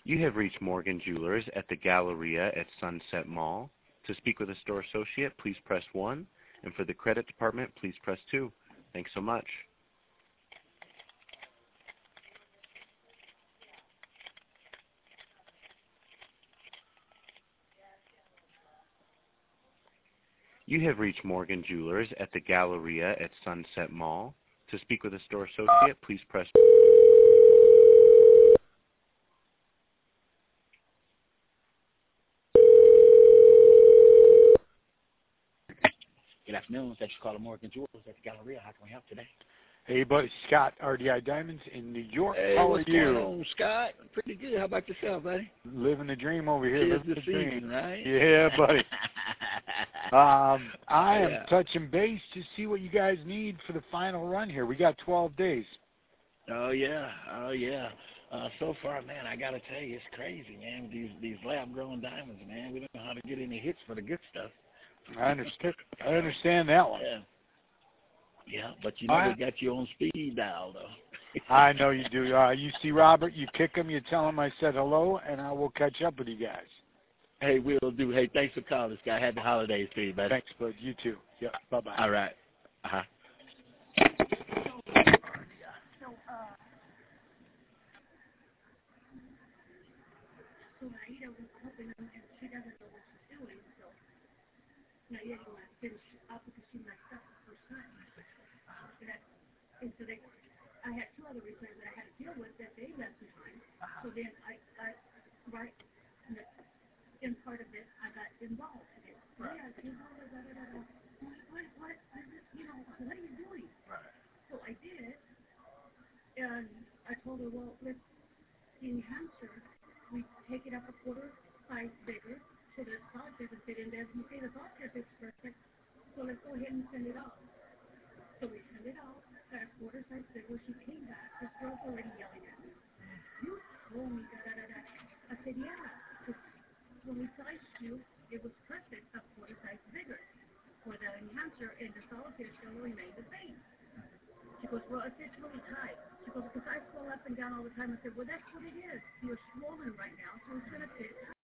You have reached Morgan Jewelers at the Galleria at Sunset Mall. To speak with a store associate, please press 1, and for the credit department, please press 2. Thanks so much. You have reached Morgan Jewelers at the Galleria at Sunset Mall. To speak with a store associate, please press 2. Good afternoon. Thanks for calling Morgan Jewelers at the Galleria. How can we help today? Hey, buddy, Scott, RDI Diamonds in New York. Hey, how what's are you? going on, Scott? Pretty good. How about yourself, buddy? Living the dream over here. Tis Living the the season, dream. right? Yeah, buddy. I am Yeah. touching base to see what you guys need for the final run here. We got 12 days. Oh, yeah. Oh, yeah. So far, man, I got to tell you, it's crazy, man. These lab-grown diamonds, man. We don't know how to get any hits for the good stuff. I understand that one. Yeah. Yeah, but you know they got you on speed dial, though. I know you do. You see Robert, you kick him, you tell him I said hello, and I will catch up with you guys. Hey, we'll do. Hey, thanks for calling, Scott. Happy holidays to you, buddy. Thanks, bud. You too. Yeah, bye-bye. All right. Uh-huh. So Aida was helping him, and she doesn't know what she's doing, so now you want to finish up because she messed up the first time. And so I had two other repairs that I had to deal with that they left behind. So then I right in part of it, I got involved in it. So yeah, what, you know, what are you doing? Right. So I did, and I told her, well, let's enhance her. We take it up a quarter size bigger so that solitaire can fit in there. You say the solitaire fits perfect, so let's go ahead and send it off. So we sent it off at a quarter size bigger. She came back. This girl's already yelling at me. You told me da-da-da-da. I said, yeah, because when we sized you, it was perfect a quarter size bigger for the enhancer, and the solitaire still remained the same. She goes, well, it fits really tight. She goes, because I swell up and down all the time. I said, well, that's what it is. You're swollen right now, so it's going to fit